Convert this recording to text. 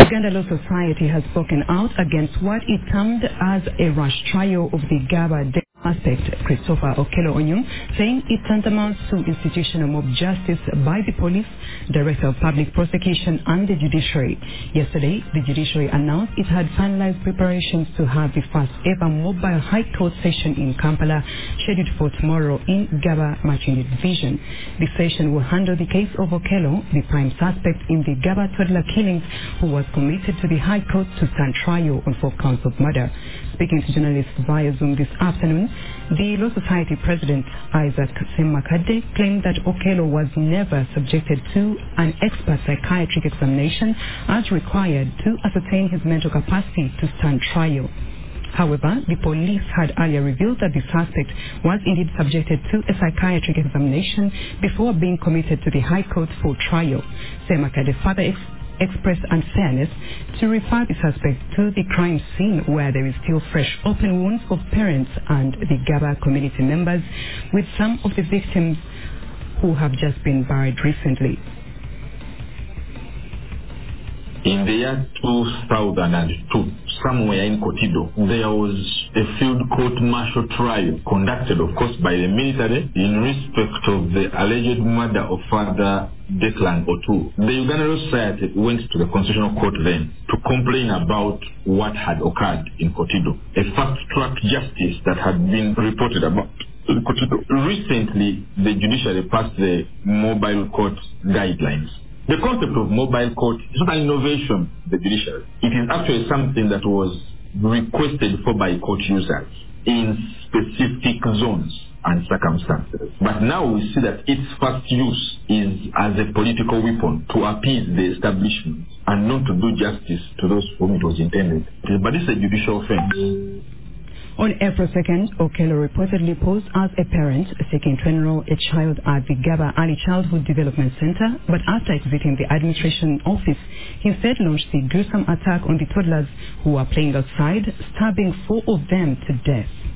Uganda Law Society has spoken out against what it termed as a rush trial of the Gaba suspect, Christopher Okello Onyum, saying it tantamounts to institutional mob justice by the police, Director of Public Prosecution and the Judiciary. Yesterday, the Judiciary announced it had finalized preparations to have the first ever mobile High Court session in Kampala, scheduled for tomorrow in Gaba Machindu Division. The session will handle the case of Okello, the prime suspect in the Gaba toddler killings, who was committed to the High Court to stand trial on 4 counts of murder. Speaking to journalists via Zoom this afternoon, the Law Society President, Isaac Semakade, claimed that Okello was never subjected to an expert psychiatric examination as required to ascertain his mental capacity to stand trial. However, the police had earlier revealed that the suspect was indeed subjected to a psychiatric examination before being committed to the High Court for trial. Semakade further expressed unfairness to refer the suspect to the crime scene where there is still fresh open wounds of parents and the Gaba community members, with some of the victims who have just been buried recently. In the year 2002, somewhere in Kotido, there was a field court-martial trial conducted, of course, by the military in respect of the alleged murder of Father Declan Otu. The Uganda Law Society went to the Constitutional Court then to complain about what had occurred in Kotido, a fast-track justice that had been reported about in Kotido. Recently, the judiciary passed the mobile court guidelines. The concept of mobile court is not an innovation, the judiciary. It is actually something that was requested for by court users in specific zones and circumstances. But now we see that its first use is as a political weapon to appease the establishment and not to do justice to those whom it was intended. But this is a judicial offense. On April 2nd, Okello reportedly posed as a parent seeking to enroll a child at the Gaba Early Childhood Development Center, but after exiting the administration office, he instead launched the gruesome attack on the toddlers who were playing outside, stabbing 4 of them to death.